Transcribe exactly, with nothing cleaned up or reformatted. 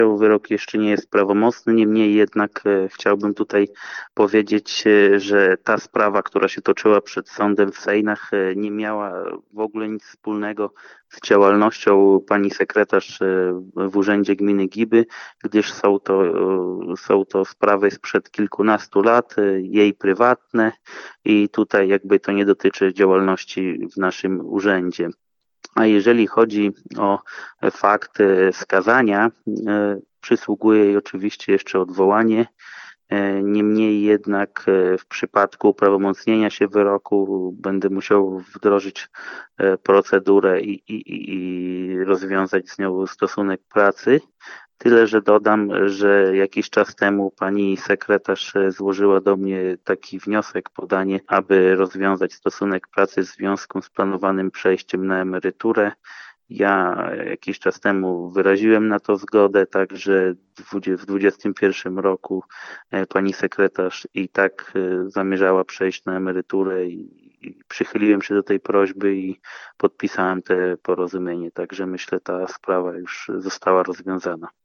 Wyrok jeszcze nie jest prawomocny, niemniej jednak e, chciałbym tutaj powiedzieć, e, że ta sprawa, która się toczyła przed sądem w Sejnach, e, nie miała w ogóle nic wspólnego z działalnością pani sekretarz e, w Urzędzie Gminy Giby, gdyż są to, e, są to sprawy sprzed kilkunastu lat, e, jej prywatne i tutaj jakby to nie dotyczy działalności w naszym urzędzie. A jeżeli chodzi o fakt e, skazania, e, przysługuje jej oczywiście jeszcze odwołanie. E, Niemniej jednak e, w przypadku uprawomocnienia się wyroku będę musiał wdrożyć e, procedurę i, i, i i rozwiązać z nią stosunek pracy. Tyle, że dodam, że jakiś czas temu pani sekretarz e, złożyła do mnie taki wniosek, podanie, aby rozwiązać stosunek pracy w związku z planowanym przejściem na emeryturę. Ja jakiś czas temu wyraziłem na to zgodę, także w dwudziestym pierwszym roku e, pani sekretarz i tak e, zamierzała przejść na emeryturę i i przychyliłem się do tej prośby i podpisałem te porozumienie, także myślę, ta sprawa już została rozwiązana.